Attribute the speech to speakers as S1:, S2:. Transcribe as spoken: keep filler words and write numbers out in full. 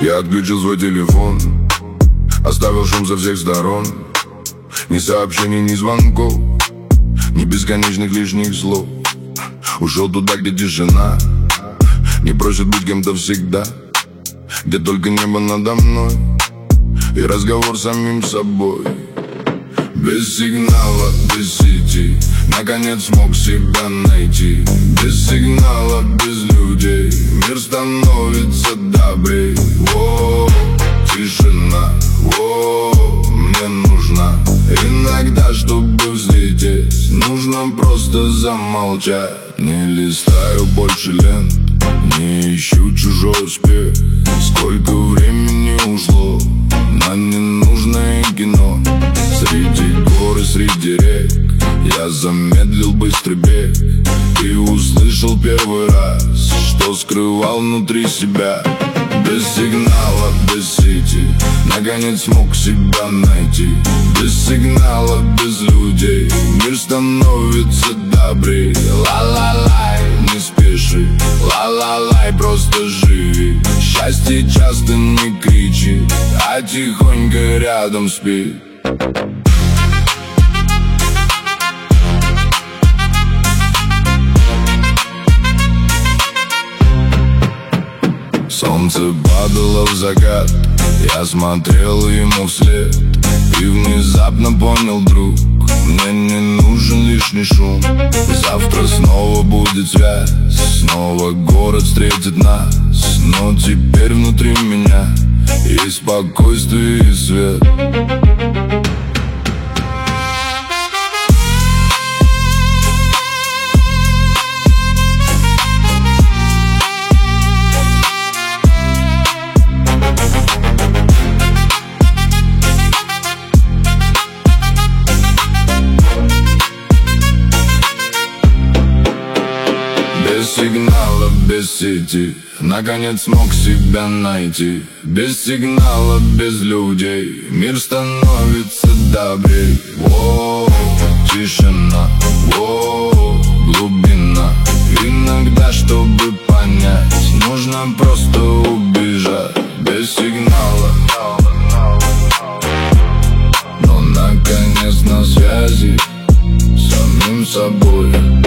S1: Я отключил свой телефон, оставил шум со всех сторон. Ни сообщений, ни звонков, ни бесконечных лишних слов. Ушел туда, где тишина не просит быть кем-то всегда, где только небо надо мной и разговор с самим собой. Без сигнала, без сети, наконец смог себя найти. Без сигнала, без людей, мир становится добрей. О, тишина, о, мне нужна. Иногда, чтобы взлететь, нужно просто замолчать. Не листаю больше лент, не ищу чужой успех. Сколько времени ушло на ненужное кино. Среди гор и среди рек я замедлил быстрый бег и услышал первый раз, что скрывал внутри себя. Без сигнала, без сети, наконец смог себя найти. Без сигнала, без людей, мир становится добрей. Ла-ла-лай, не спеши, ла-ла-лай, просто живи. Счастье часто не кричит, а тихонько рядом спит. Солнце падало в закат, я смотрел ему вслед и внезапно понял, друг, мне не нужен лишний шум. Завтра снова будет связь, снова город встретит нас. Но теперь внутри меня есть спокойствие и свет. Без сигнала, без сети, наконец смог себя найти. Без сигнала, без людей, мир становится добрей. О, тишина, о, глубина. Иногда, чтобы понять, нужно просто убежать. Без сигнала, но наконец на связи с самим собой.